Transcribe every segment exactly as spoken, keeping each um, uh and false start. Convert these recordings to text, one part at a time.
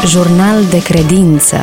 Jurnal de credință.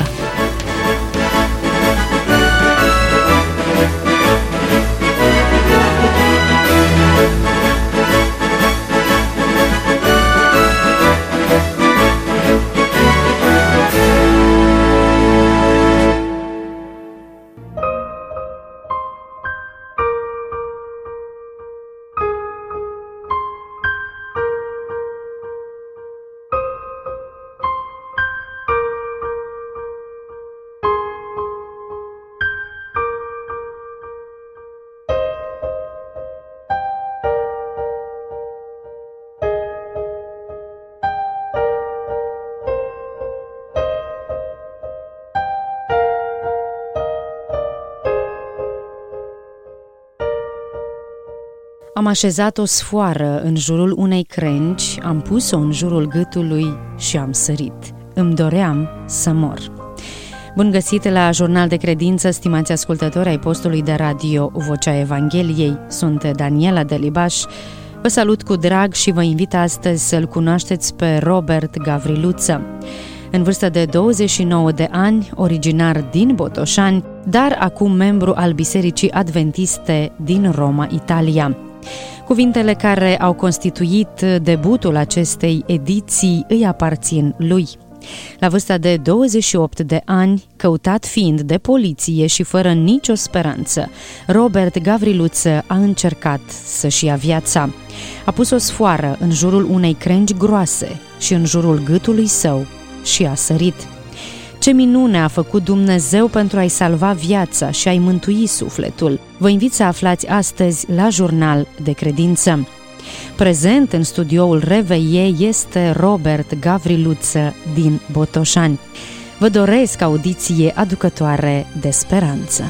Am așezat o sfoară în jurul unei crengi, am pus-o în jurul gâtului și am sărit. Îmi doream să mor. Bun găsit la Jurnal de Credință, stimați ascultători ai postului de radio Vocea Evangheliei. Sunt Daniela Delibaș. Vă salut cu drag și vă invit astăzi să-l cunoașteți pe Robert Gavriluță. În vârstă de douăzeci și nouă de ani, originar din Botoșani, dar acum membru al Bisericii Adventiste din Roma, Italia. Cuvintele care au constituit debutul acestei ediții îi aparțin lui. La vârsta de douăzeci și opt de ani, căutat fiind de poliție și fără nicio speranță, Robert Gavriluță a încercat să-și ia viața. A pus o sfoară în jurul unei crengi groase și în jurul gâtului său și a sărit. Ce minune a făcut Dumnezeu pentru a-i salva viața și a-i mântui sufletul! Vă invit să aflați astăzi la Jurnal de Credință. Prezent în studioul Reveie este Robert Gavriluță din Botoșani. Vă doresc audiție aducătoare de speranță.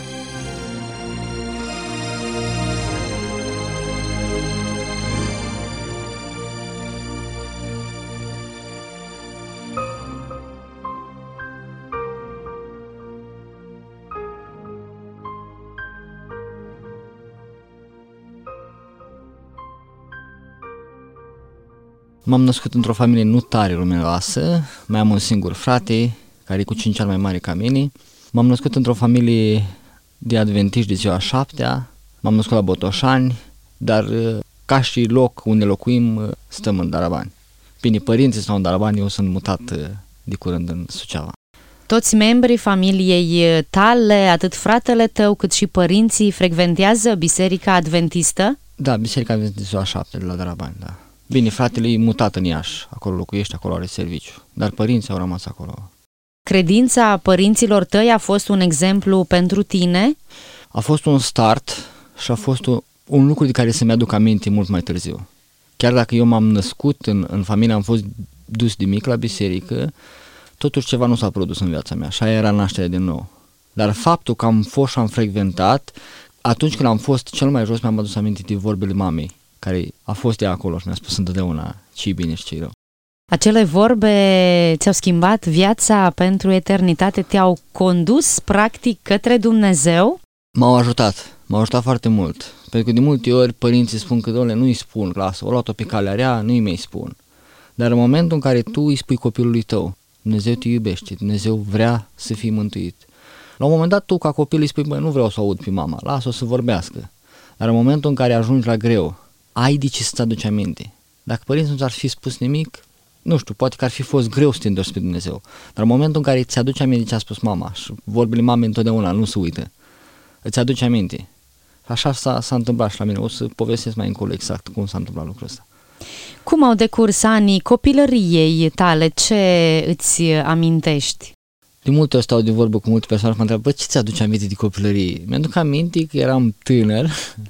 M-am născut într-o familie nu tare numeroasă, mai am un singur frate, care e cu cinci ani mai mare ca mine. M-am născut într-o familie de adventiști de ziua șaptea, m-am născut la Botoșani, dar ca și loc unde locuim, stăm în Darabani. Bine, părinții stau în Darabani, eu sunt mutat de curând în Suceava. Toți membrii familiei tale, atât fratele tău cât și părinții, frecventează Biserica Adventistă? Da, Biserica Adventistă de ziua șaptea de la Darabani, da. Bine, fratele e mutat în Iași, acolo locuiește, acolo are serviciu, dar părinții au rămas acolo. Credința părinților tăi a fost un exemplu pentru tine? A fost un start și a fost un, un lucru de care să-mi aduc aminte mult mai târziu. Chiar dacă eu m-am născut în, în familie, am fost dus de mic la biserică, totuși ceva nu s-a produs în viața mea și aia era nașterea din nou. Dar faptul că am fost și am frecventat, atunci când am fost cel mai jos, mi-am adus aminte de vorbele mamei, care a fost ea acolo și mi-a spus întotdeauna ce-i bine și ce-i rău. Acele vorbe ți-au schimbat viața pentru eternitate, te-au condus practic către Dumnezeu? M-au ajutat, m-au ajutat foarte mult, pentru că de multe ori părinții spun că, doamne, nu-i spun, lasă, o luat-o pe calea rea, nu-i mai spun. Dar în momentul în care tu îi spui copilului tău, Dumnezeu te iubește, Dumnezeu vrea să fii mântuit. La un moment dat tu ca copil îi spui, băi, nu vreau să aud pe mama, lasă-o să vorbească. Dar în momentul în care ajungi la greu, ai de ce să-ți aduci aminte. Dacă părinții nu ți-ar fi spus nimic, nu știu, poate că ar fi fost greu să te întorci pe Dumnezeu. Dar în momentul în care îți aduci aminte ce a spus mama și vorbele mamei întotdeauna nu se uită, îți aduci aminte. Așa s-a, s-a întâmplat și la mine. O să povestesc mai încolo exact cum s-a întâmplat lucrul ăsta. Cum au decurs anii copilăriei tale? Ce îți amintești? De multe ori stau de vorbă cu multe persoane și mă întreabă, bă, ce ți-aduce aminte de copilărie? Mi-aduc aminte că eram tânăr.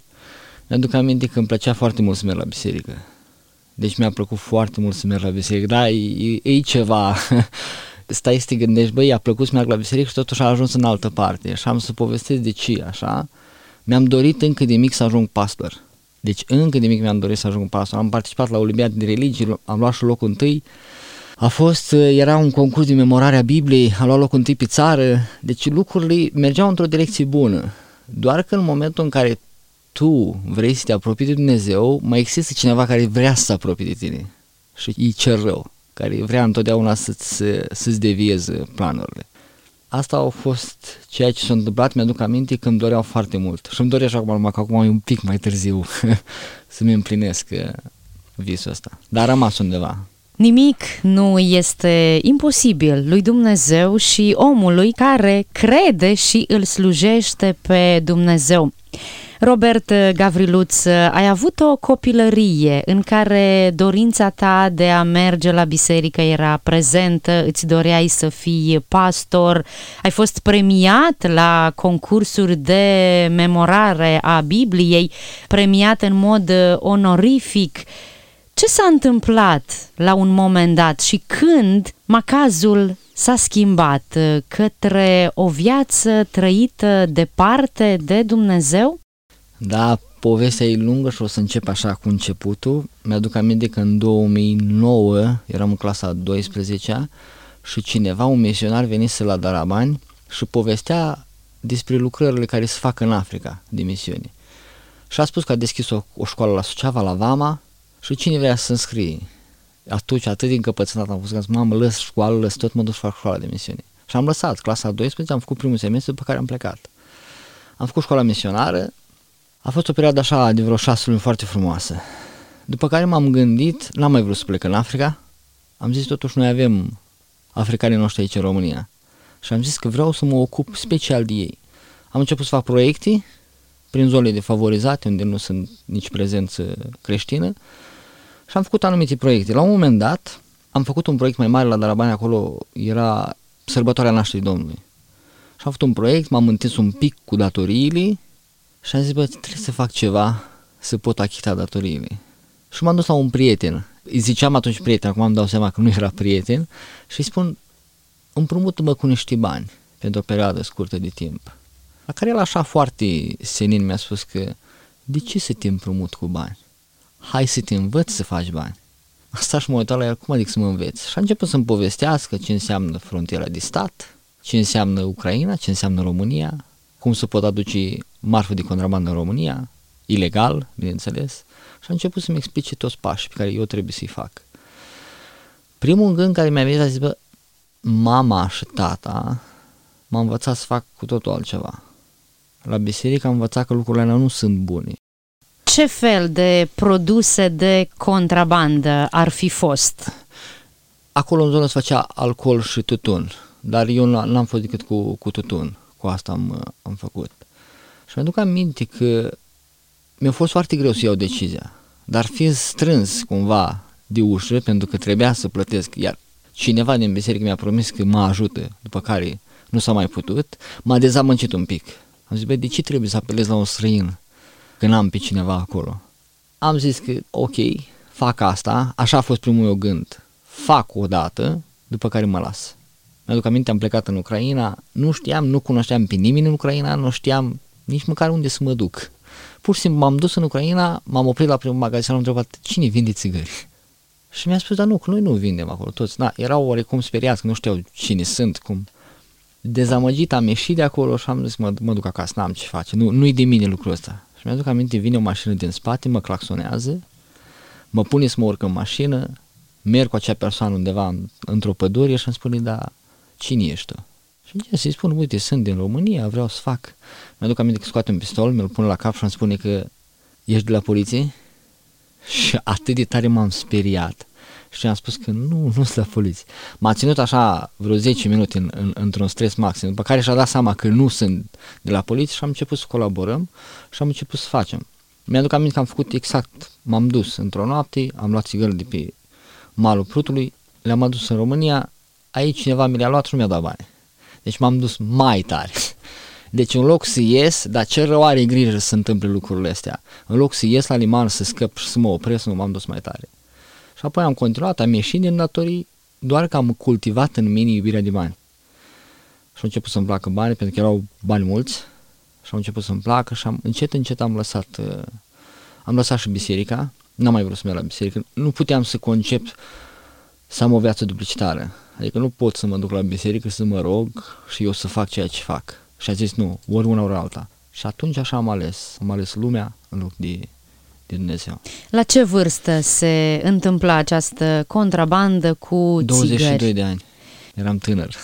Mi-aduc aminte că îmi plăcea foarte mult să merg la biserică. Deci mi-a plăcut foarte mult să merg la biserică. Da, e, e, e ceva. Stai să te gândești, băi, i-a plăcut să merg la biserică și totuși a ajuns în altă parte. Și am să povestesc de ce, așa. Mi-am dorit încă de mic să ajung pastor. Deci încă de mic mi-am dorit să ajung pastor. Am participat la Olimpiada de Religii, am luat și locul întâi. A fost, era un concurs de memorare a Bibliei, am luat locul întâi pe țară. Deci lucrurile mergeau într-o direcție bună. Doar că în momentul în care tu vrei să te apropii de Dumnezeu, mai există cineva care vrea să se apropie de tine și îi cer rău. care vrea întotdeauna să-ți, să-ți devieze planurile. Asta a fost ceea ce s-a întâmplat, mi-aduc aminte că îmi doreau foarte mult. Și îmi doresc acum, numai că acum e un pic mai târziu să-mi împlinesc visul ăsta. Dar a rămas undeva. Nimic nu este imposibil lui Dumnezeu și omului care crede și îl slujește pe Dumnezeu. Robert Gavriluț, ai avut o copilărie în care dorința ta de a merge la biserică era prezentă, îți doreai să fii pastor, ai fost premiat la concursuri de memorare a Bibliei, premiat în mod onorific. Ce s-a întâmplat la un moment dat și când macazul s-a schimbat către o viață trăită departe de Dumnezeu? Da, povestea e lungă și o să încep așa cu începutul. Mi-aduc aminte că în două mii nouă eram în clasa a douăsprezecea și cineva, un misionar, venise la Darabani și povestea despre lucrările care se fac în Africa de misiune. Și a spus că a deschis o, o școală la Suceava, la Vama, și cine vrea să se înscrie. Atunci, atât de încăpățânat am fost că mamă, lăs școală, lăs tot, mă duc și fac școala de misiune. Și am lăsat clasa a douăsprezecea, am făcut primul semestru, după care am plecat. Am făcut școala misionară, a fost o perioadă așa de vreo șase luni foarte frumoasă. După care m-am gândit, n-am mai vrut să plec în Africa, am zis totuși noi avem africanii noștri aici în România și am zis că vreau să mă ocup special de ei. Am început să fac proiecte prin zonele defavorizate unde nu sunt nici prezență creștină și am făcut anumite proiecte. La un moment dat am făcut un proiect mai mare la Darabani, acolo era sărbătoarea nașterii Domnului. Și am făcut un proiect, m-am întins un pic cu datoriile și am zis, bă, trebuie să fac ceva să pot achita datoriile. Și m-am dus la un prieten. Îi ziceam atunci prieten, acum îmi dau seama că nu era prieten și îi spun, împrumută-mă cu niște bani pentru o perioadă scurtă de timp. La care el așa foarte senin mi-a spus că de ce să te împrumut cu bani? Hai să te învăț să faci bani. Asta și mă uitam la el, cum adică să mă înveți? Și a început să-mi povestească ce înseamnă frontiera de stat, ce înseamnă Ucraina, ce înseamnă România, cum se pot aduce marfă de contrabandă în România, ilegal, bineînțeles, și a început să-mi explice toți pașii pe care eu trebuie să-i fac. Primul gând care mi-a venit a zis, bă, mama și tata m-a învățat să fac cu totul altceva. La biserică am învățat că lucrurile alea nu sunt bune. Ce fel de produse de contrabandă ar fi fost? Acolo în zonă se făcea alcool și tutun, dar eu n-am fost decât cu, cu tutun. Cu asta am, am făcut. Și mi-aduc aminte că mi-a fost foarte greu să iau decizia, dar fiind strâns cumva de ușă, pentru că trebuia să plătesc, iar cineva din biserică mi-a promis că mă ajută, după care nu s-a mai putut, m-a dezamăgit un pic. Am zis, bă, de ce trebuie să apelez la un străin când am pe cineva acolo? Am zis că, ok, fac asta, așa a fost primul meu gând, fac o dată, după care mă las. Mi-aduc aminte, am plecat în Ucraina, nu știam, nu cunoșteam pe nimeni în Ucraina, nu știam nici măcar unde să mă duc. Pur și simplu m-am dus în Ucraina, m-am oprit la primul magazin și am întrebat, cine vinde țigări? Și mi-a spus, dar nu, că noi nu vindem acolo toți. Da, erau oarecum speriați, că nu știau cine sunt, cum. Dezamăgit am ieșit de acolo și am zis, mă, mă duc acasă, n-am ce face, nu, nu-i de mine lucrul ăsta. Și mi-aduc aminte, vine o mașină din spate, mă claxonează, mă pune să mă urc în mașină, merg cu acea persoană undeva în, într-o pădure și îmi spune, da, cine ești tu? Și să-i spun, uite, sunt din România, vreau să fac. Mi-aduc aminte că scoate un pistol, mi-l pune la cap și îmi spune că ești de la poliție? Și atât de tare m-am speriat. Și am spus că nu, nu sunt la poliție. M-a ținut așa vreo zece minute în, în, într-un stres maxim, după care și-a dat seama că nu sunt de la poliție și am început să colaborăm și am început să facem. Mi-aduc aminte că am făcut exact, m-am dus într-o noapte, am luat țigări de pe malul Prutului, le-am adus în România, aici cineva mi le-a luat și nu mi-a dat bani. Deci m-am dus mai tare. Deci în loc să ies, dar ce rău are grijă să se întâmple lucrurile astea. În loc să ies la liman, să scăp și să mă opresc, nu m-am dus mai tare. Și apoi am continuat, am ieșit din datorii, doar că am cultivat în mine iubirea de bani. Și au început să-mi placă bani, pentru că erau bani mulți. Și au început să-mi placă și am, încet, încet am lăsat, uh, am lăsat și biserica. N-am mai vrut să merg la biserică. Nu puteam să concep să am o viață duplicitară. Adică nu pot să mă duc la biserică, să mă rog și eu să fac ceea ce fac. Și a zis nu, ori una, ori alta. Și atunci așa am ales. Am ales lumea în loc de, de Dumnezeu. La ce vârstă se întâmpla această contrabandă cu douăzeci și doi țigări? de ani. Eram tânăr.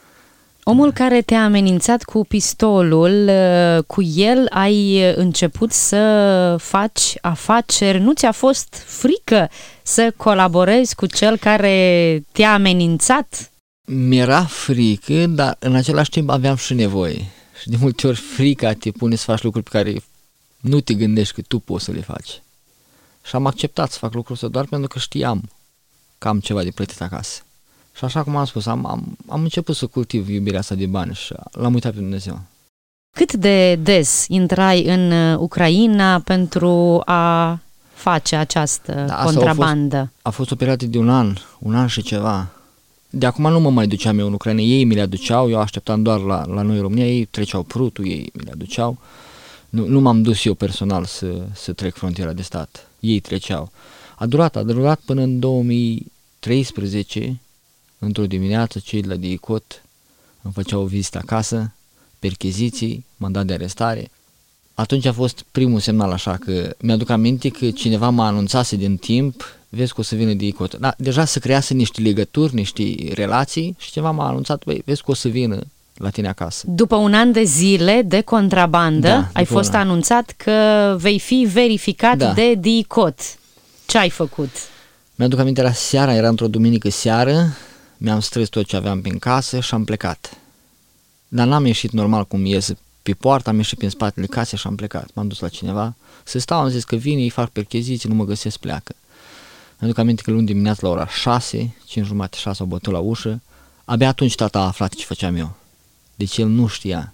Omul care te-a amenințat cu pistolul, cu el ai început să faci afaceri? Nu ți-a fost frică să colaborezi cu cel care te-a amenințat? Mi-era frică, dar în același timp aveam și nevoie. Și de multe ori frica te pune să faci lucruri pe care nu te gândești că tu poți să le faci. Și am acceptat să fac lucrul ăsta doar pentru că știam că am ceva de plătit acasă. Și așa cum am spus, am, am, am început să cultiv iubirea asta de bani și l-am uitat pe Dumnezeu. Cât de des intrai în Ucraina pentru a face această da, contrabandă? A fost, a fost o perioadă de un an, un an și ceva. De acum nu mă mai duceam eu în Ucraina, ei mi le aduceau, eu așteptam doar la, la noi în România, ei treceau prutul, ei mi le aduceau. Nu, nu m-am dus eu personal să, să trec frontiera de stat, ei treceau. A durat, a durat până în două mii treisprezece, într-o dimineață, cei de la DICOT îmi făceau o vizită acasă, percheziții, mandat de arestare. Atunci a fost primul semnal așa că mi-aduc aminte că cineva m-a anunțase din timp, vezi că o să vină DICOT. Da, deja se crease niște legături, niște relații și cineva m-a anunțat, băi, vezi că o să vină la tine acasă. După un an de zile de contrabandă, da, ai fost anunțat că vei fi verificat da. de DICOT. Ce ai făcut? Mi-aduc aminte, era seara, era într-o duminică seară, mi-am strâns tot ce aveam prin casă și am plecat. Dar n-am ieșit normal cum ies pe poartă, am ieșit prin spatele casei și am plecat. M-am dus la cineva să stau, am zis că vine, îi fac percheziții, nu mă găsesc, pleacă. Mi-aduc aminte că luni dimineața la ora șase, cinci jumate, șase au bătut la ușă. Abia atunci tata a aflat ce făceam eu. Deci el nu știa.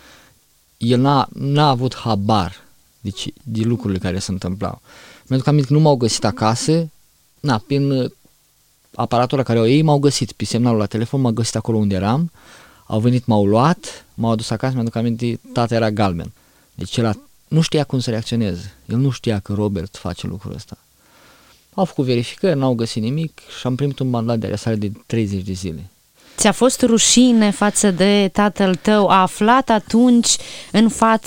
El n-a, n-a avut habar deci, de lucrurile care se întâmplau. Mi-aduc aminte că nu m-au găsit acasă, na, prin aparatul la care au ei m-au găsit, pe semnalul la telefon m-au găsit acolo unde eram, au venit, m-au luat, m-au adus acasă, mi-aduc aminte, tata era galben. Deci el nu știa cum să reacționeze, el nu știa că Robert face lucrul ăsta. Au făcut verificări, n-au găsit nimic și am primit un mandat de arestare de treizeci de zile. Ți-a fost rușine față de tatăl tău? A aflat atunci în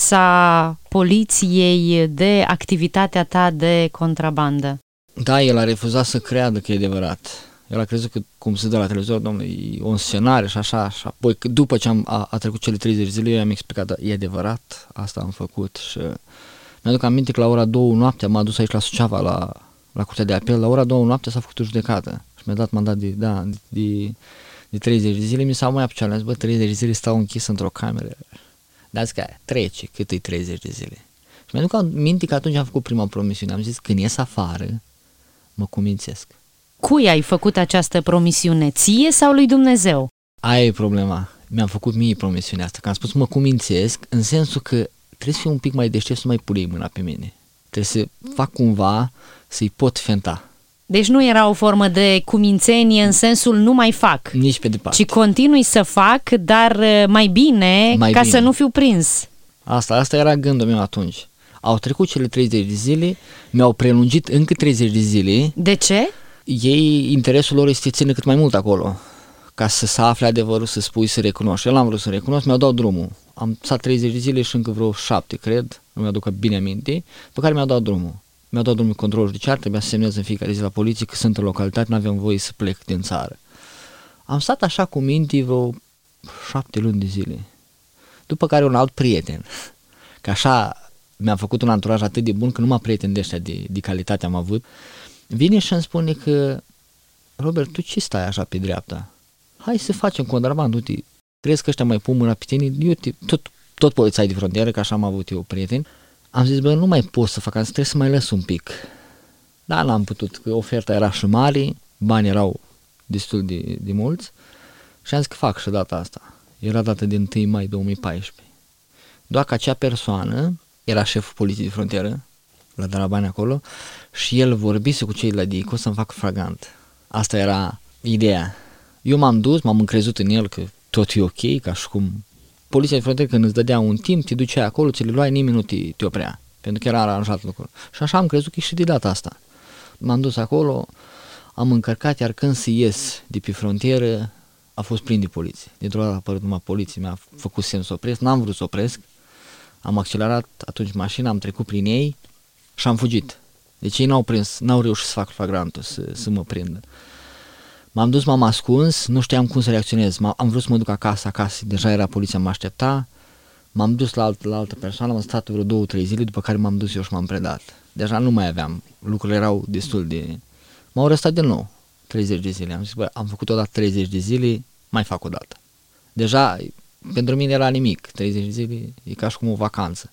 fața poliției de activitatea ta de contrabandă? Da, el a refuzat să creadă că e adevărat. El a crezut că, cum se dă la televizor, domnule, e un scenariu și așa, și apoi după ce am, a, a trecut cele treizeci de zile, eu i-am explicat, da, e adevărat, asta am făcut și mi-aduc aminte că la ora două noaptea m-a dus aici la Suceava, la, la Curtea de Apel, la ora două noaptea s-a făcut o judecată și mi-a dat mandat de, da, de, de, de treizeci de zile, mi s-au mai apucat, am zis, bă, treizeci de zile stau închis într-o cameră, dar zic că trece, cât e treizeci de zile. Și mi-aduc aminte că atunci am făcut prima promisiune, am zis, când ies afară, mă cumințesc. Cui ai făcut această promisiune? Ție sau lui Dumnezeu? Aia e problema. Mi-am făcut mie promisiunea asta. Că am spus mă cumințesc în sensul că trebuie să fiu un pic mai deștept să mai pui mâna pe mine. Trebuie să fac cumva să-i pot fenta. Deci nu era o formă de cumințenie în sensul nu mai fac. Nici pe departe. Ci continui să fac, dar mai bine mai ca bine. să nu fiu prins. Asta, asta era gândul meu atunci. Au trecut cele treizeci de zile, mi-au prelungit încă treizeci de zile. De ce? Ei, interesul lor este să țină cât mai mult acolo, ca să se afle adevărul, să spui, să recunoști. Eu am vrut să recunosc, mi-au dat drumul. Am stat treizeci de zile și încă vreo șapte, cred, nu mi-aduc bine aminte, pe care mi-au dat drumul. Mi-au dat drumul control judiciar, trebuia să semnez în fiecare zi la poliție că sunt în localitate, nu aveam voie să plec din țară. Am stat așa cu minte vreo șapte luni de zile. După care un alt prieten, că așa mi-am făcut un anturaj atât de bun că numai prieteni de ăștia de, de calitate am avut, vine și îmi spune că Robert, tu ce stai așa pe dreapta? Hai să facem contrabandă, uite, crezi că ăștia mai pun mâna pe tine? Eu te, tot, tot polițai de frontieră, că așa am avut eu prieteni. Am zis, bă, nu mai pot să fac asta, trebuie să mai lăs un pic. Dar n-am putut, că oferta era și mare, banii erau destul de, de mulți și am zis că fac și data asta. Era data de întâi mai două mii paisprezece. Doar că acea persoană era șeful poliției de frontieră, la de la bani acolo, și el vorbise cu cei de la DICO să-mi facă fragant. Asta era ideea. Eu m-am dus, m-am încrezut în el că tot e ok, ca și cum poliția de frontieră când îți dădea un timp, te duceai acolo, ți le luai, nimeni nu te, te oprea, pentru că era aranjat lucrul. Și așa am crezut că e și de data asta. M-am dus acolo, am încărcat, iar când să ies de pe frontieră, a fost plin de poliție. Dintr-o dată a apărut numai poliție, mi-a făcut semn să opresc, n-am vrut să opresc, am accelerat atunci mașina, am trecut prin ei și am fugit. Deci ei n-au prins, n-au reușit să fac flagrantul, să, să mă prindă. M-am dus, m-am ascuns, nu știam cum să reacționez. M- am vrut să mă duc acasă, acasă, deja era poliția, mă aștepta. M-am dus la, alt, la altă persoană, am stat vreo două, trei zile, după care m-am dus eu și m-am predat. Deja nu mai aveam, lucrurile erau destul de... M-au arestat din nou, treizeci de zile. Am zis, bă, am făcut odată treizeci de zile, mai fac o dată. Deja, pentru mine era nimic, treizeci de zile e ca și cum o vacanță.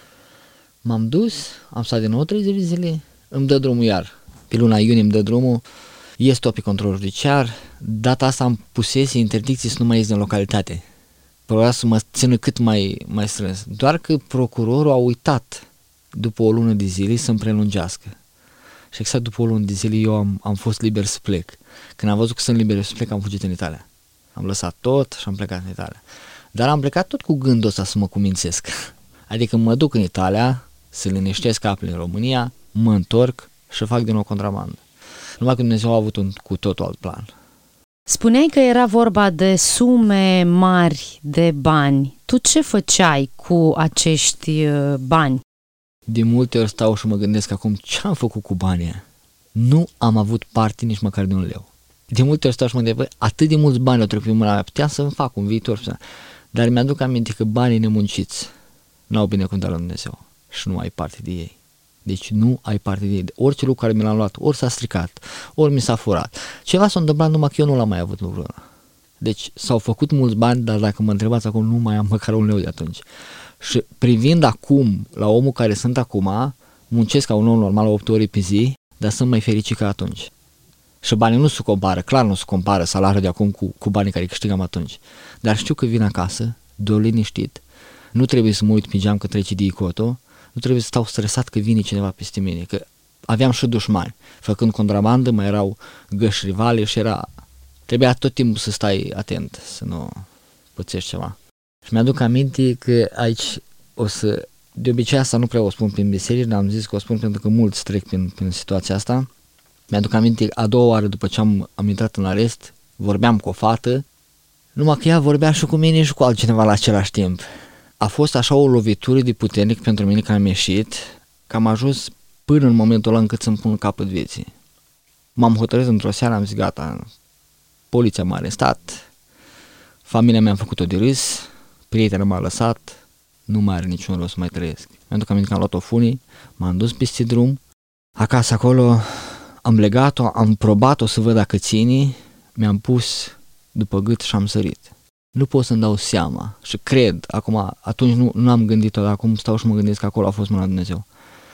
M-am dus, am stat din nou treizeci de zile, îmi dă drumul iar. Pe luna iunie îmi dă drumul, ies tot pe control judiciar, data asta am pusese interdicții să nu mai ies din localitate. Probabil să mă țină cât mai, mai strâns. Doar că procurorul a uitat după o lună de zile să-mi prelungească. Și exact după o lună de zile eu am, am fost liber să plec. Când am văzut că sunt liber să plec, am fugit în Italia. Am lăsat tot și am plecat în Italia. Dar am plecat tot cu gândul ăsta să mă cumințesc. Adică mă duc în Italia, să liniștesc apele în România, mă întorc și fac din nou contrabandă. Numai că Dumnezeu a avut un cu totul alt plan. Spuneai că era vorba de sume mari de bani. Tu ce făceai cu acești bani? De multe ori stau și mă gândesc acum ce am făcut cu banii. Nu am avut parte nici măcar de un leu. De multe ori stau și mă gândesc, atât de mulți bani au trecut în mâna mea, puteam să-mi fac un viitor. Dar mi-aduc aminte că banii nemunciți n-au binecuvântat la Dumnezeu și nu ai parte de ei. Deci nu ai parte de ei. Orice lucru care mi l-am luat, ori s-a stricat, ori mi s-a furat. Ceva s-a întâmplat numai că eu nu l-am mai avut lucrul ăla. Deci s-au făcut mulți bani, dar dacă mă întrebați acum, nu mai am măcar un leu de atunci. Și privind acum la omul care sunt acum, muncesc ca un om normal opt ore pe zi, dar sunt mai fericit ca atunci. Și banii nu se compară, clar nu se compară salariul de acum cu, cu banii care câștigam atunci. Dar știu că vin acasă, doar liniștit, nu trebuie să mă uit pe geam că trece de icoto, nu trebuie să stau stresat că vine cineva peste mine, că aveam și dușmani. Făcând contrabandă mai erau găși rivale și era... Trebuia tot timpul să stai atent, să nu pățești ceva. Și mi-aduc aminte că aici o să... De obicei asta nu prea o spun prin biserici, dar am zis că o spun pentru că mulți trec prin, prin situația asta. Mi-aduc aminte a doua oară după ce am, am intrat în arest, vorbeam cu o fată, numai că ea vorbea și cu mine și cu altcineva la același timp. A fost așa o lovitură de puternic pentru mine că am ieșit, că am ajuns până în momentul ăla încât să-mi pun capăt vieții. M-am hotărât într-o seară, am zis gata, poliția m-a arestat, familia mea am făcut-o de râs, prietenul m-a lăsat, nu mai are niciun rost să mai trăiesc. Mi-aduc aminte că am luat o funii, m-am dus peste drum, acasă acolo am legat-o, am probat-o să văd dacă ține, mi-am pus după gât și am sărit. Nu pot să-mi dau seama și cred, acum, atunci nu, nu am gândit-o, dar acum stau și mă gândesc că acolo a fost mâna Dumnezeu.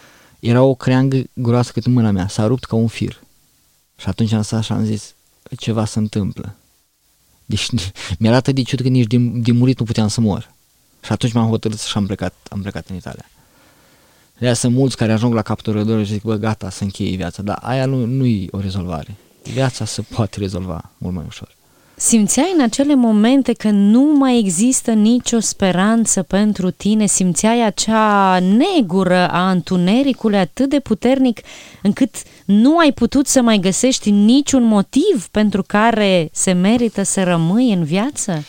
Era o creangă groasă cât în mâna mea, s-a rupt ca un fir. Și atunci am stat și am zis, ceva se întâmplă. Deci mi-era atât de ciudă că nici din, din murit nu puteam să mor. Și atunci m-am hotărât și am plecat, am plecat în Italia. De aia sunt mulți care ajung la capătul rădării și zic, bă, gata, să încheie viața, dar aia nu, nu-i o rezolvare. Viața se poate rezolva mult mai ușor. Simțeai în acele momente că nu mai există nicio speranță pentru tine? Simțeai acea negură a întunericului atât de puternic încât nu ai putut să mai găsești niciun motiv pentru care se merită să rămâi în viață?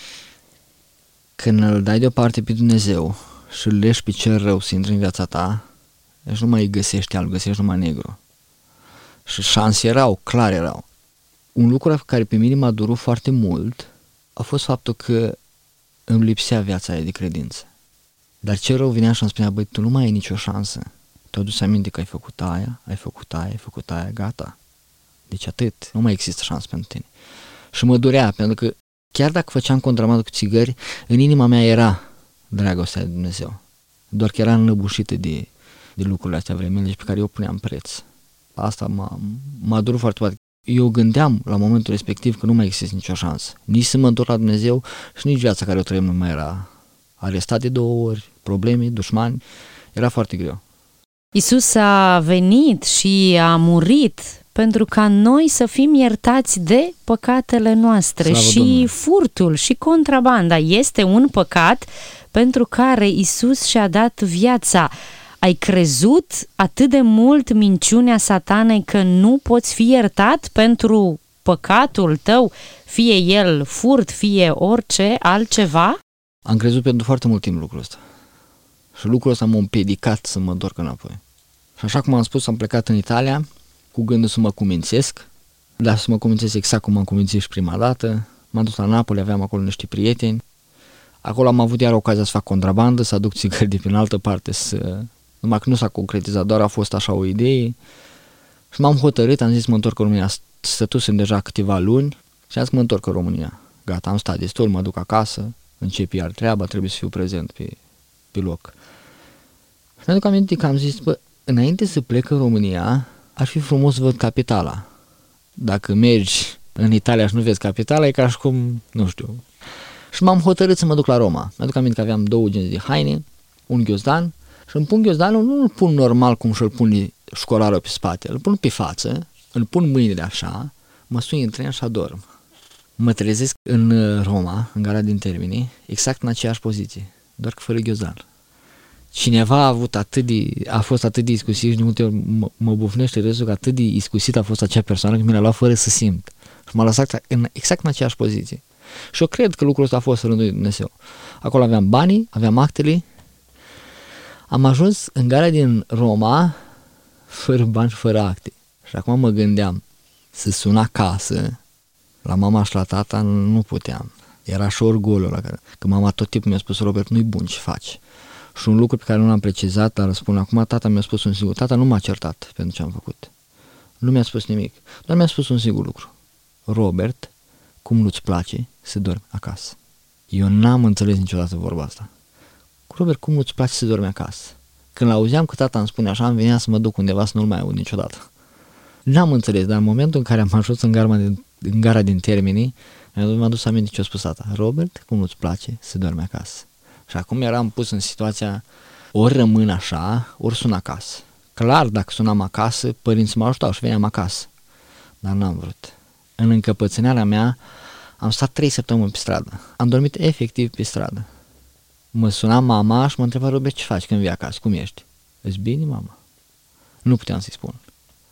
Când îl dai deoparte pe Dumnezeu și îl leși pe cel rău să intri în viața ta, deci nu mai găsești alb, găsești numai negru. Și șanse erau, clar erau. Un lucru care pe mine m-a durut foarte mult a fost faptul că îmi lipsea viața aia de credință. Dar ce rău vinea și îmi spunea, băi, tu nu mai ai nicio șansă. Tu aduci aminte că ai făcut aia, ai făcut aia, ai făcut aia, gata. Deci atât, nu mai există șansă pentru tine. Și mă durea, pentru că chiar dacă făceam contrabandă cu țigări, în inima mea era dragostea de Dumnezeu. Doar că era înăbușită de, de lucrurile astea vremelnice pe care eu puneam preț. Asta m-a, m-a durut foarte mult. Eu gândeam la momentul respectiv că nu mai există nicio șansă. Nici să mă întorc la Dumnezeu și nici viața care o trăim nu mai era. Arestat de două ori, probleme, dușmani, era foarte greu. Iisus a venit și a murit pentru ca noi să fim iertați de păcatele noastre. Slavă și Domnului. Furtul și contrabanda este un păcat pentru care Iisus și-a dat viața. Ai crezut atât de mult minciunea satanei că nu poți fi iertat pentru păcatul tău, fie el furt, fie orice altceva? Am crezut pentru foarte mult timp lucrul ăsta. Și lucrul ăsta m-a împiedicat să mă întorc înapoi. Și așa cum am spus, am plecat în Italia cu gândul să mă cumințesc, dar să mă cumințesc exact cum am cumințit și prima dată. M-am dus la Napoli, aveam acolo niște prieteni. Acolo am avut iar ocazia să fac contrabandă, să aduc țigări de prin altă parte, să... numai că nu s-a concretizat, doar a fost așa o idee. Și m-am hotărât, am zis mă întorc în România, stătusem deja câteva luni și am zis mă întorc în România. Gata, am stat destul, mă duc acasă, încep iar treaba, trebuie să fiu prezent pe, pe loc. Și mi-aduc aminte că am zis, bă, înainte să plec în România, ar fi frumos să văd capitala. Dacă mergi în Italia și nu vezi capitala, e ca și cum, nu știu. Și m-am hotărât să mă duc la Roma. Mi-aduc aminte că aveam două genți de haine, un ghiozdan, și îmi pun ghiozdanul, nu îl pun normal cum și-l pun școlarul pe spate, îl pun pe față, îl pun mâinile așa, mă sui în tren și adorm. Mă trezesc în Roma, în gara din Termini, exact în aceeași poziție, doar că fără ghiozdan. Cineva a avut atât de, a fost atât de iscusit și de multe ori mă, mă bufnește râsul că atât de iscusit a fost acea persoană că mi l-a luat fără să simt. Și m-a lăsat în, exact în aceeași poziție. Și eu cred că lucrul ăsta a fost rândul lui Dumnezeu. Acolo aveam banii, aveam actele. Am ajuns în gara din Roma fără bani și fără acte. Și acum mă gândeam să sun acasă la mama și la tata, nu puteam. Era și orgoliul la care, că mama tot timpul mi-a spus, Robert, nu-i bun ce faci. Și un lucru pe care nu l-am precizat, dar spun acum, tata mi-a spus un singur, tata nu m-a certat pentru ce am făcut. Nu mi-a spus nimic, doar mi-a spus un singur lucru. Robert, cum nu-ți place să dormi acasă? Eu n-am înțeles niciodată vorba asta. Robert, cum nu-ți place să dormi acasă? Când l-auzeam că tata îmi spune așa, îmi venea să mă duc undeva să nu-l mai aud niciodată. N-am înțeles, dar în momentul în care am ajuns în gara din, în gara din Termini, mi-a adus aminte ce a spus tata. Robert, cum nu-ți place să dormi acasă? Și acum eram pus în situația ori rămân așa, ori sun acasă. Clar, dacă sunam acasă, părinții mă ajutau și veneam acasă. Dar n-am vrut. În încăpățânarea mea am stat trei săptămâni pe stradă. Am dormit efectiv pe stradă. Mă suna mama și mă întreba, Robert, ce faci când vii acasă? Cum ești? Ești bine, mama? Nu puteam să-i spun.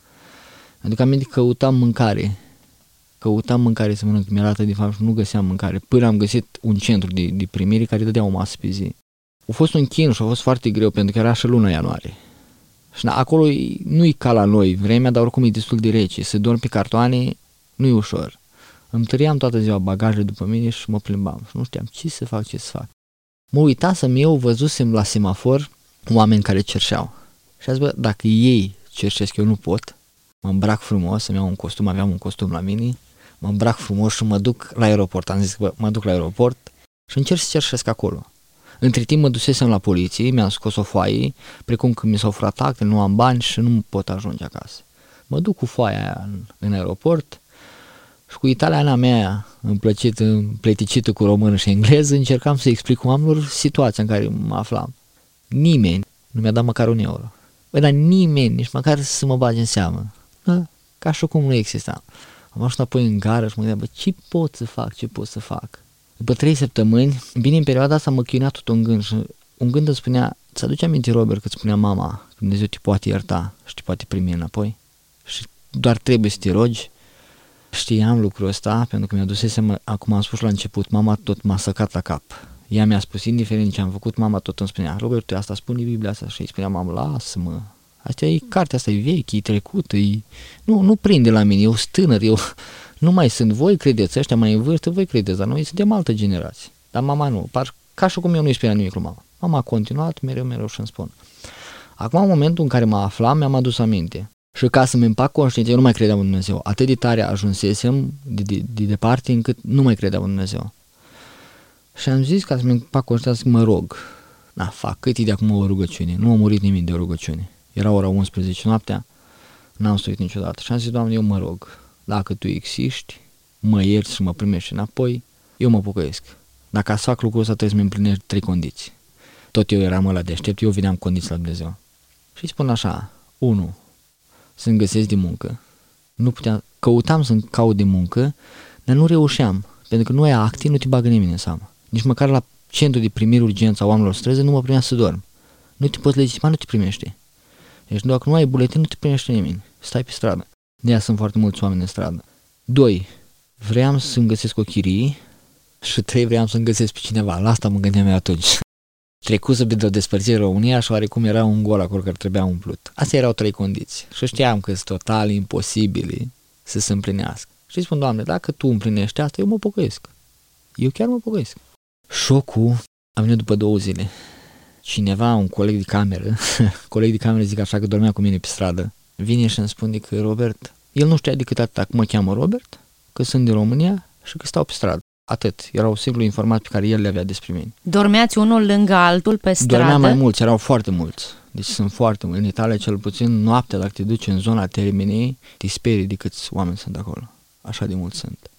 Adică aminte că căutam mâncare. Căutam mâncare să mănânc. Mi-era dată de fapt și nu găseam mâncare. Până am găsit un centru de, de primire care dădea o masă pe zi. A fost un chin și a fost foarte greu pentru că era și luna ianuarie. Și na, acolo nu-i ca la noi vremea, dar oricum e destul de rece. Să dorm pe cartoane nu e ușor. Îmi tăriam toată ziua bagajele după mine și mă plimbam. Și nu știam ce să fac, ce să fac. Mă uitasem eu, văzusem la semafor oameni care cerșeau. Și a zis, bă, dacă ei cerșesc, eu nu pot. Mă îmbrac frumos, îmi iau un costum, aveam un costum la mine. Mă îmbrac frumos și mă duc la aeroport. Am zis, bă, mă duc la aeroport și încerc să cerșesc acolo. Între timp mă dusesem la poliție, mi-am scos o foaie, precum că mi s-au furat actele, nu am bani și nu pot ajunge acasă. Mă duc cu foaia aia în, în aeroport și cu italiana mea împlăcită, împleticită cu română și engleză, încercam să explic oamenilor situația în care mă aflam. Nimeni nu mi-a dat măcar un euro. Bă, dar nimeni, nici măcar să mă bage în seamă. Da? Ca și cum nu exista. Am ajuns apoi în gară și mă gândeam, bă, ce pot să fac, ce pot să fac? După trei săptămâni, bine, în perioada asta mă chinuia tot un gând și un gând îmi spunea, ți-aduce aminte, Robert, că îți spunea mama că Dumnezeu te poate ierta și te poate primi înapoi? Și doar trebuie să te rogi. Știam lucrul ăsta, pentru că mi-a dusesem, acum am spus la început, mama tot m-a săcat la cap. Ea mi-a spus, indiferent ce am făcut, mama tot îmi spunea, Robert, tu asta spune Biblia asta și îi spunea, mamă, lasă-mă. Asta e, cartea asta e veche, e trecută, e... Nu, nu prinde la mine, eu sunt tânăr, eu nu mai sunt, voi credeți, ăștia mai în vârstă, voi credeți, dar noi suntem altă generație. Dar mama nu, par, ca și cum eu nu-i spunea nimic lui mama. Mama a continuat, mereu, mereu și îmi spun. Acum, în momentul în care mă aflam, mi-am adus aminte. Și ca să-mi împac conștiința, eu nu mai credeam în Dumnezeu. Atât de tare ajunsesem de, de, de departe încât nu mai credeam în Dumnezeu. Și am zis, ca să-mi împac conștiința, să mă rog. Na, fac, cât e de acum o rugăciune. Nu a murit nimic de o rugăciune. Era ora unsprezece noaptea, n-am stuit niciodată. Și am zis, Doamne, eu mă rog, dacă Tu existi, mă ierți și mă primești înapoi, eu mă pocăiesc. Dacă să fac lucrul ăsta, trebuie să-mi împlinești trei condiții. Tot eu eram ăla deștept, eu veneam condiții la Dumnezeu. Și îi spun așa, unu, să-mi găsesc de muncă. Nu puteam, căutam să-mi caut de muncă, dar nu reușeam, pentru că nu ai acte, nu te bagă nimeni în seamă. Nici măcar la centru de primire urgență a oamenilor străzi nu mă primea să dorm. Nu te poți legitima, nu te primește. Deci dacă nu ai buletin, nu te primește nimeni. Stai pe stradă. De aia sunt foarte mulți oameni în stradă. Doi, vreau să-mi găsesc o chirie și trei, vreau să-mi găsesc pe cineva. La asta mă gândeam eu atunci. trecuse de o despărțire România și oarecum era un gol acolo care trebuia umplut. Astea erau trei condiții și știam că sunt total imposibili să se împlinească. Și spun, Doamne, dacă Tu împlinești asta, eu mă pocăiesc. Eu chiar mă pocăiesc. Șocul a venit după două zile. Cineva, un coleg de cameră, coleg de cameră zic așa că dormea cu mine pe stradă, vine și îmi spune că Robert, el nu știa decât atât că mă cheamă Robert, că sunt din România și că stau pe stradă. Atât. Erau singurul informat pe care el le avea despre mine. Dormeați unul lângă altul pe stradă? Dormeam mai mulți, erau foarte mulți. Deci sunt foarte mulți. În Italia, cel puțin, noaptea, dacă te duci în zona Terminei, te sperii de câți oameni sunt acolo. Așa de mulți sunt.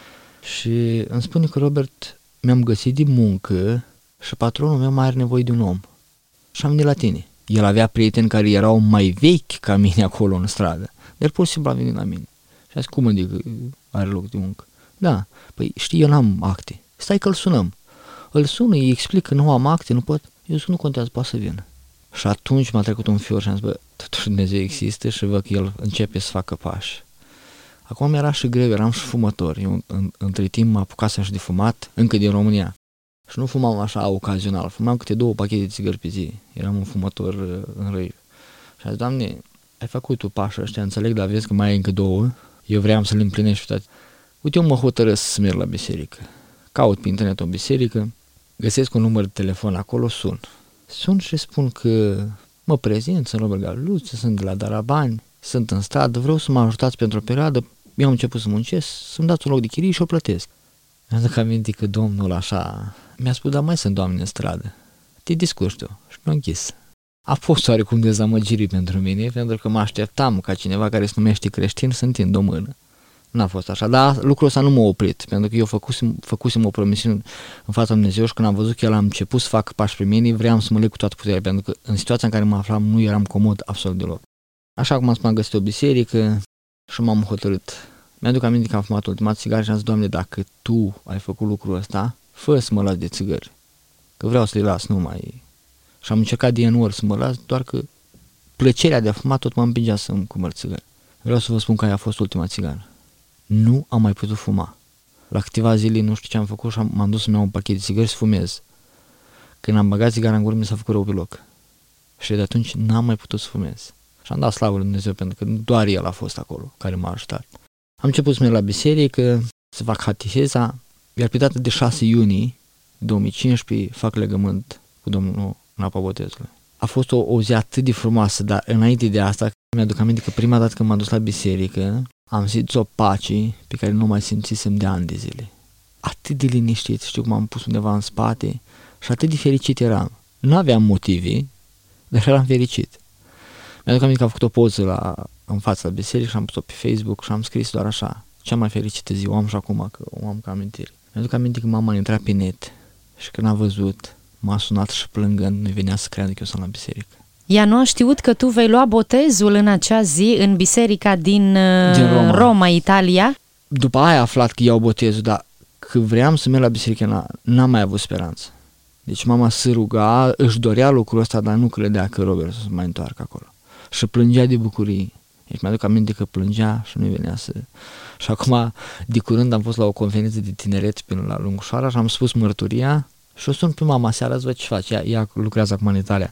Și îmi spune că Robert, mi-am găsit de muncă și patronul meu mai are nevoie de un om. Și am venit la tine. El avea prieteni care erau mai vechi ca mine acolo în stradă. Dar pur și simplu a venit la mine. Și a zis, cum adică are loc de muncă? Da, păi știi, eu n-am acte. Stai că îl sunăm. Îl sună, îi explic că nu am acte, nu pot. Eu zic, nu contează, poate să vină. Și atunci m-a trecut un fior și am zis, bă, totuși Dumnezeu există și văd că el începe să facă pași. Acum era și greu, eram și fumător. Eu în, între timp mă apucasem și de fumat, încă din România. Și nu fumam așa ocazional, fumam câte două pachete de țigări pe zi. Eram un fumător uh, în răi. Și a zis, Doamne, ai făcut tu pașii ăștia, înțeleg, dar vezi că mai ai încă două. Eu vreau să le împlinești toate. Uite, eu mă hotărăsc să merg la biserică. Caut pe internet o biserică, găsesc un număr de telefon acolo, sun. Sun și spun că mă prezint, sunt Robert Galuță, sunt de la Darabani, sunt în stradă, vreau să mă ajutați pentru o perioadă, eu am început să muncesc, să-mi dați un loc de chirie și o plătesc. Mi-am dat aminte că domnul așa mi-a spus, dar mai sunt doamne în stradă, te discurci tu. Și mi-a închis. A fost oarecum dezamăgire pentru mine, pentru că mă așteptam ca cineva care se numește creștin să întind o mână. N-a fost așa, dar lucrul ăsta nu m-a oprit, pentru că eu făcusem, făcusem o promisiune în fața lui Dumnezeu și când am văzut că el a început să facă pași pe mine, vreau să mă leg cu toată puterea, pentru că în situația în care mă aflam nu eram comod absolut deloc. Așa cum am spus, am găsit o biserică și m-am hotărât. Mi-aduc aminte că am fumat ultima țigară și am zis, Doamne, dacă Tu ai făcut lucrul ăsta, fă să mă las de țigări, că vreau să le las numai. Și am încercat de ori să mă las, doar că plăcerea de a fuma tot mă împingea să-mi cumpăr țigări. Vreau să vă spun că aia a fost ultima țigară. Nu am mai putut fuma. La câteva zile nu știu ce am făcut și m-am dus să-mi iau un pachet de țigări să fumez. Când am băgat țigara în gură, mi s-a făcut rău pe loc. Și de atunci n-am mai putut să fumez. Și am dat slavă lui Dumnezeu pentru că doar El a fost acolo care m-a ajutat. Am început să merg la biserică, să fac hatiheza, iar pe data de șase iunie două mii cincisprezece fac legământ cu Domnul în apa botezului. A fost o, o zi atât de frumoasă, dar înainte de asta mi-aduc aminte că prima dată când m-am dus la biserică am simțit o pace pe care nu mai simțisem de ani de zile. Atât de liniștit, știu cum am pus undeva în spate și atât de fericit eram. Nu aveam motive, dar eram fericit. Mi-aduc aminte că am făcut o poză la, în fața bisericii și am pus-o pe Facebook și am scris doar așa, cea mai fericită zi, o am și acum, că o am ca amintire. Mi-aduc aminte că mama a intrat pe net și când a văzut, m-a sunat și plângând, nu venea să creadă că eu sunt la biserică. Ea nu a știut că tu vei lua botezul în acea zi în biserica din, din Roma. Roma, Italia? După aia a aflat că iau botezul, dar că vreau să merg la biserică, n-am mai avut speranță. Deci mama se ruga, își dorea lucrul ăsta, dar nu credea că Robert să se mai întoarcă acolo. Și plângea de bucurie. Deci mi-aduc aminte că plângea și nu venea să... Și acum, de curând, am fost la o conferință de tineret până la Lungușoara și am spus mărturia și o sun pe mama seara să văd ce face. Ea, ea lucrează acum în Italia.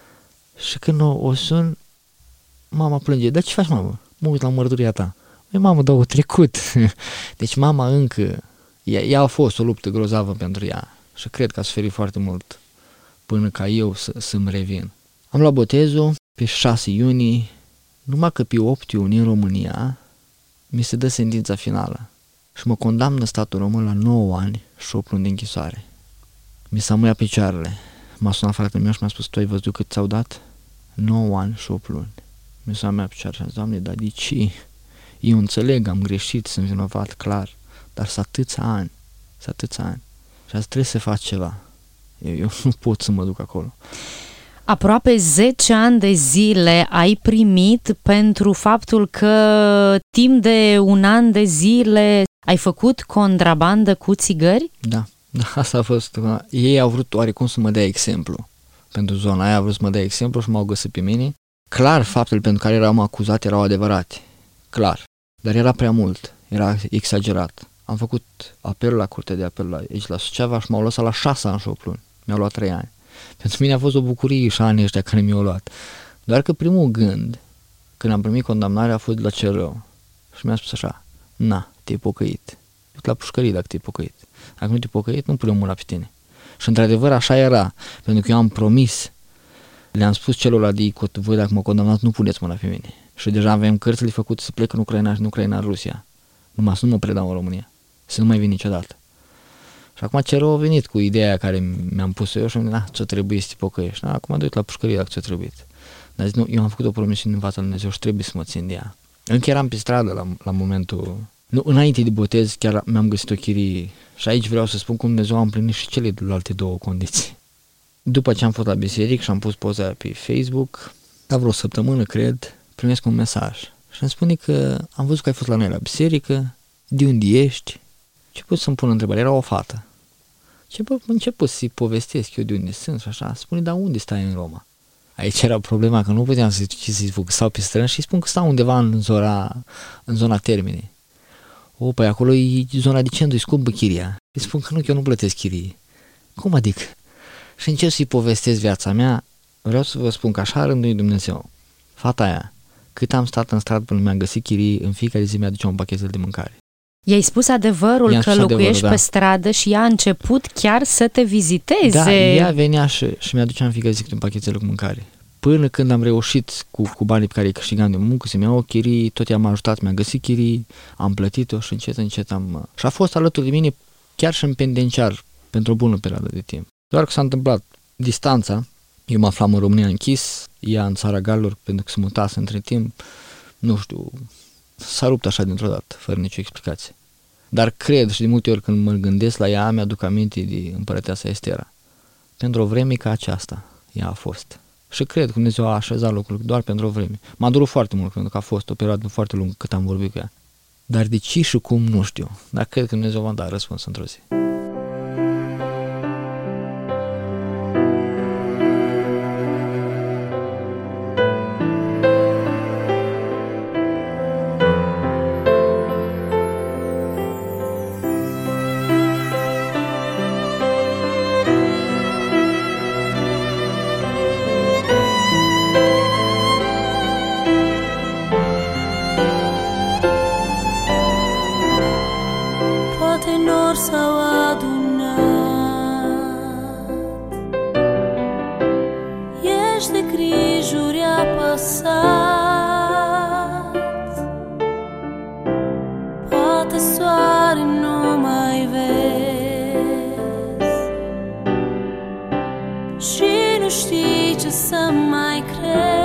Și când o, o sun, mama plânge. Dar ce faci, mamă? Mă uit la mărturia ta. Păi, mamă, dar o trecut. Deci mama încă... Ea, ea a fost o luptă grozavă pentru ea. Și cred că a suferit foarte mult până ca eu să, să-mi revin. Am luat botezul pe șase iunie, numai că pe opt iunie în România mi se dă sentința finală și mă condamnă statul român la nouă ani și opt luni de închisoare. Mi s-a muiat picioarele. M-a sunat fratele meu și mi-a spus, tu ai văzut cât ți-au dat? nouă ani și opt luni. Mi s-a muiat picioarele și am zis, Doamne, dar de ce? Eu înțeleg, am greșit, sunt vinovat, clar, dar sunt atâția ani, sunt atâția ani. Și azi trebuie să fac ceva. Eu, eu nu pot să mă duc acolo. Aproape zece ani de zile ai primit pentru faptul că timp de un an de zile ai făcut contrabandă cu țigări? Da, da, asta a fost. Ei au vrut oarecum să mă dea exemplu pentru zona aia, au vrut să mă dea exemplu și m-au găsit pe mine. Clar, faptele pentru care eram acuzat erau adevărate, clar, dar era prea mult, era exagerat. Am făcut apel la Curtea de Apel la, aici la Suceava și m-au lăsat la șase ani și opt luni. Mi-au luat trei ani. Pentru mine a fost o bucurie și anii ăștia care mi-au luat. Doar că primul gând, când am primit condamnarea, a fost la cel rău. Și mi-a spus așa, na, te-ai pocăit. La pușcărie dacă te-ai pocăit. Dacă nu te-ai pocăit, nu punem mâna pe tine. Și într-adevăr așa era, pentru că eu am promis, le-am spus celorlalți, voi dacă mă condamnați, nu puneți mâna pe mine. Și deja avem cărțile făcute să plec în Ucraina și în Ucraina în Rusia. Numai să nu mă predau în România. Să nu mai vin niciodată. Și acum ce rău a venit cu ideea care mi-am pus eu și am zis, na, ce trebuie să te pocăiești. Na, acum am uit la pușcărie dacă ce trebuie. Dar zic, nu, eu am făcut o promisiune în fața lui Dumnezeu și trebuie să mă țin de ea. Încă eram pe stradă la, la momentul... Nu, înainte de botez chiar mi-am găsit o chirie. Și aici vreau să spun cum Dumnezeu a împlinit și celelalte două condiții. După ce am fost la biserică și am pus poza pe Facebook, la vreo săptămână, cred, primesc un mesaj. Și îmi spune că am văzut că ai fost la noi la biserică, de unde ești? Ce pot să-mi pun întrebare? Era o fată. Ce bă, început să-i povestesc eu de unde sunt și așa. Spune, dar unde stai în Roma? Aici era problema că nu puteam să zic să-i spun că stau pe străin și spun că stau undeva în zona, în zona Termenei. O, păi acolo e zona de centru, e scumpă chiria. Îi spun că nu, că eu nu plătesc chirie. Cum adică? Și încerc să-i povestesc viața mea, vreau să vă spun că așa rânduie Dumnezeu. Fata aia, cât am stat în stradă până mi-am găsit chirie, în fiecare zi mi-aducea un pachet de mâncare. I-ai spus adevărul I-am că spus locuiești adevărul, pe da. stradă și ea a început chiar să te viziteze. Da, ea venea și, și mi-aducea în fiecare zi un pachet cu mâncare. Până când am reușit cu, cu banii pe care îi câștigam de muncă să-mi iau o chirie, tot ea m-a ajutat, mi-a găsit chirie, am plătit-o și încet, încet am... Și a fost alături de mine chiar și în penitenciar pentru o bună perioadă de timp. Doar că s-a întâmplat distanța, eu mă aflam în România închis, ea în țara Galilor, pentru că se mutase între timp, nu știu, s-a rupt așa dintr-o dată, fără nicio explicație. Dar cred și de multe ori când mă gândesc la ea, mi-aduc aminte de împărăteasa Estera. Pentru o vreme ca aceasta, ea a fost. Și cred că Dumnezeu a așezat lucrurile doar pentru o vreme. M-a durut foarte mult, pentru că a fost o perioadă foarte lungă cât am vorbit cu ea. Dar de ce și cum, nu știu. Dar cred că Dumnezeu va da răspuns într-o zi. S-au adunat, ești de grijuri apăsat, poate soare nu mai vezi și nu știi ce să mai crezi.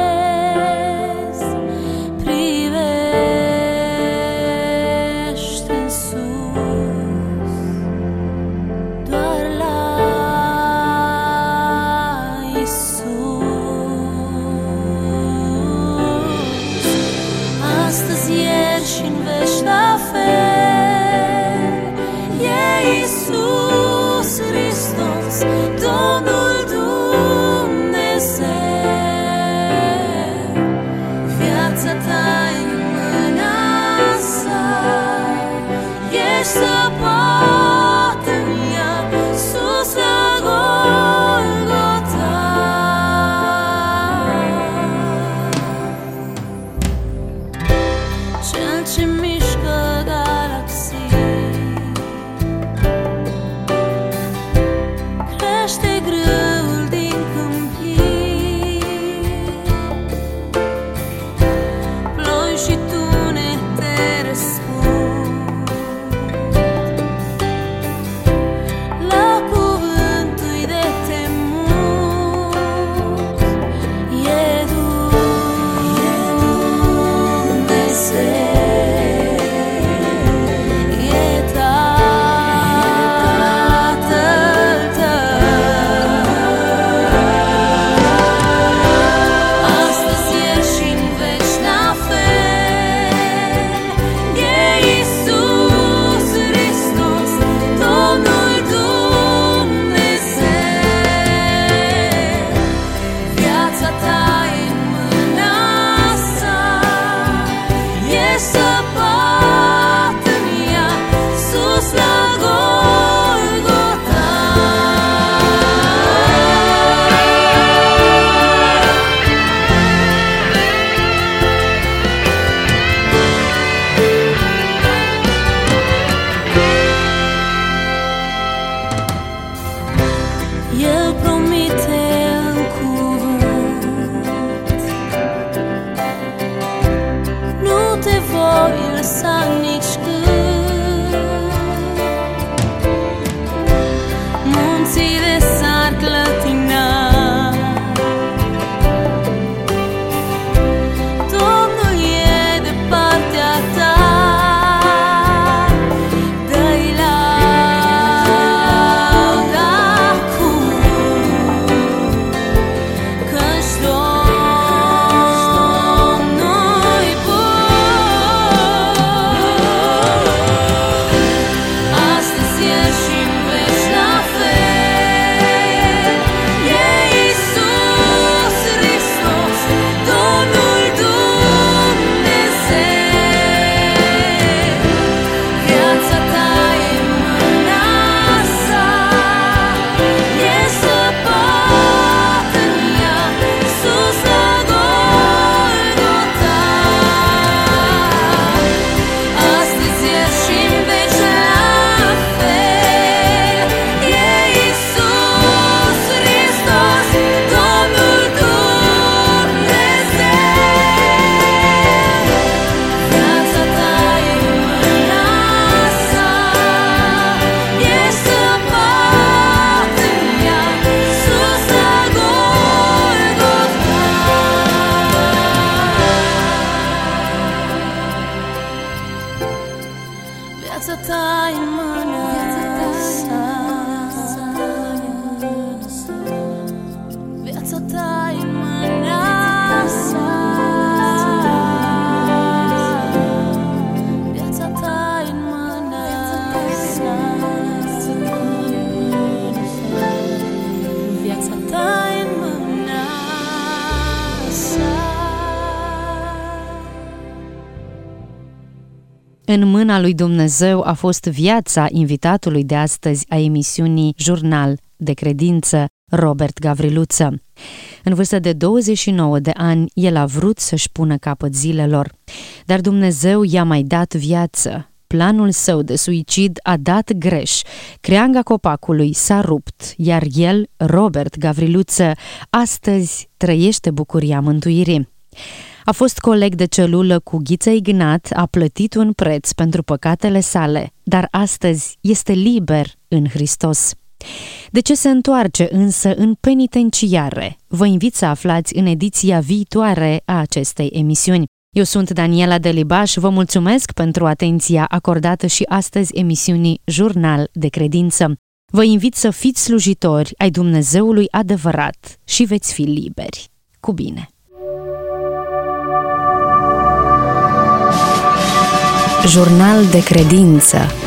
Domnul Dumnezeu. viața ta în mâna sa, viața ta în mâna sa, viața ta în mâna sa, viața ta în mâna sa. În mâna lui Dumnezeu a fost viața invitatului de astăzi a emisiunii Jurnal de Credință, Robert Gavriluță. În vârstă de douăzeci și nouă de ani, el a vrut să-și pună capăt zilelor, dar Dumnezeu i-a mai dat viață. Planul său de suicid a dat greș, creanga copacului s-a rupt, iar el, Robert Gavriluță, astăzi trăiește bucuria mântuirii. A fost coleg de celulă cu Ghiță Ignat, a plătit un preț pentru păcatele sale, dar astăzi este liber în Hristos. De ce se întoarce însă în penitenciare? Vă invit să aflați în ediția viitoare a acestei emisiuni. Eu sunt Daniela Delibaș, vă mulțumesc pentru atenția acordată și astăzi emisiunii Jurnal de Credință. Vă invit să fiți slujitori ai Dumnezeului adevărat și veți fi liberi. Cu bine! Jurnal de Credință.